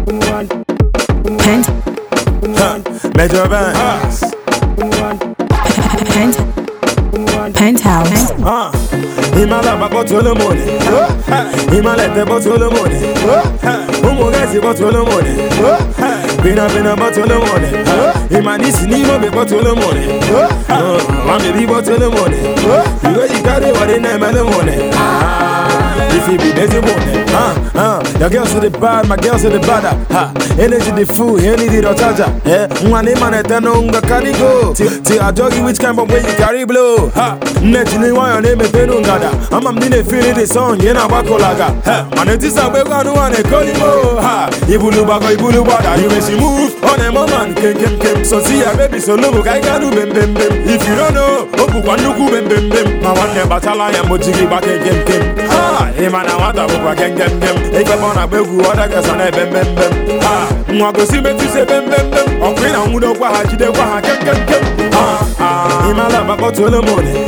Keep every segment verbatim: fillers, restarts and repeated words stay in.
Pent. Major Vance. Pent. Penthouse. Ah, Himala bottle of money. Himala the bottle of money. Umugazi bottle of money. Pina pina bottle of money. Himanis Nimo be bottle of money. Mami be bottle of money. You got it, what in the money. If you be busy morning, huh, huh. Your girls are the bad, my girls are the bad, ha. Energy the fool, energy the charger, yeah. Money man at the nonga carry go. Till I doggy which kind of way you carry blow, ha. Naturally why your name is Benungada. I'm a minute feeling the song, you know, Bakolaga, ha. Man, it is a way one one a colimo, ha. Ibulu Baka, Ibulu Bada, you may see move on a moment, kem kem kem. So see a baby, so look, I can do bem bem bem. If you don't know, Opu Wanuku bem bem bem. My one never tell I am Mojigi back again, kem. Ha, Imana Wata Buka Gem Gem Gem. If I want to be good, I guess on a bem bem bem. Ha, Mwago see me to say bem bem bem. Or Queen and Mudo Waha, Jide Waha, Gem Gem Gem. Ha, ha, Imala Bottle of money.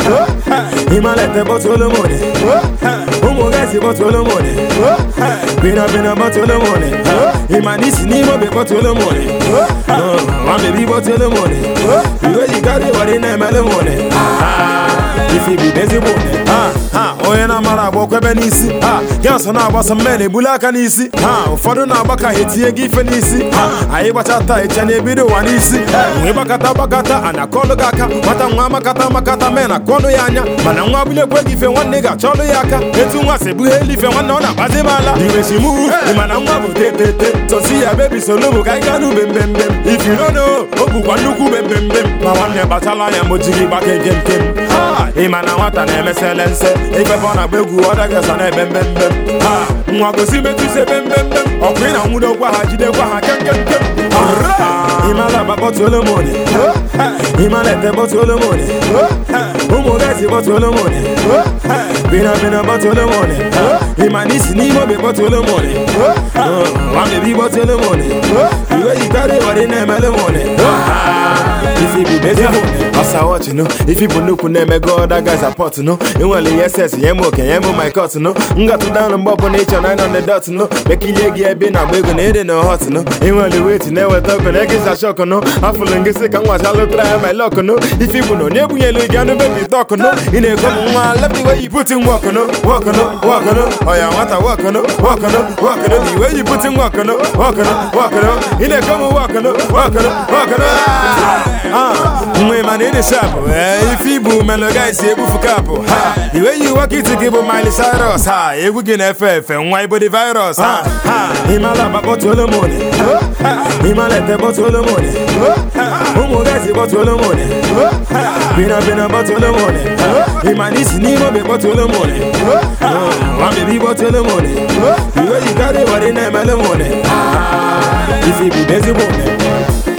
Imala the bottle of money. Umugazi bottle of money. Pina Pina bottle of money. Imanis Nimo be bottle of money. Mami be bottle of money. You got it, what in the money. If you be busy morning, ah, ah, oh, and I'm a walk with Benisi, ah, yes, and I was a man, Bulakanisi, ah, for the Nabaka hit you, Gifanisi, ah, I watch out, and a video one easy, we bakata bakata, and a kologaka, but I'm Mamakata Makata man, a Koloyana, but I'm not going to give you one nigga, Choloyaka, and two was a blue leaf and one on a Bazimala. You wish you move, the man I'm going to so see a baby so look, I can do bim bim bim. If you don't know, Oku Wanuku bim bim bim, my one never tell I am Mojigi back again, Kim. Imana wata na emeselence. If I wanna be good, I guess I bem bem bem. Ha, mwago si me tu se bem bem bem. Okwina mudo kwa hajide kwa hakem kem kem. Imala ba bottle of money. Imala the bottle of money. Umugazi bottle of money. Pina pina bottle of money. Imanis Nimo be bottle of money. Mami be bottle of money. You got it, what in the money. If you be busy, I watch you know. If you look on them, God, that guy's a pot, no. You want the S S, you okay, you my cut, no. Got to down and bob on nature, nine on the dot, no. Making you get been a big and in a hot, no. You want the way to never talk, and I guess I shock, no. I'm feeling sick and watch, I'll try my luck, no. If you know, never you look at the baby talk, no. In a come on, love the way you put him walk, no. Walk, no, walk, no. Oh, yeah, what I walk, no. Walk, no, walk, no. The way you put him walk, no. Walk, no, walk, no. In a come on, walk, no. Walk, no, walk, no. Ah, my man in the shop, if you boom and the guys here for couple. The way you walk it to give a Miley Cyrus, ha, if we can F F and why body virus, ha, ha, Himala bottle of money, Himala the bottle of money, Umugazi bottle of money, Pina Pina bottle of money, Imanis Nimo be bottle of money, Mami be bottle of money, you got it, what in the money, if you be busy morning.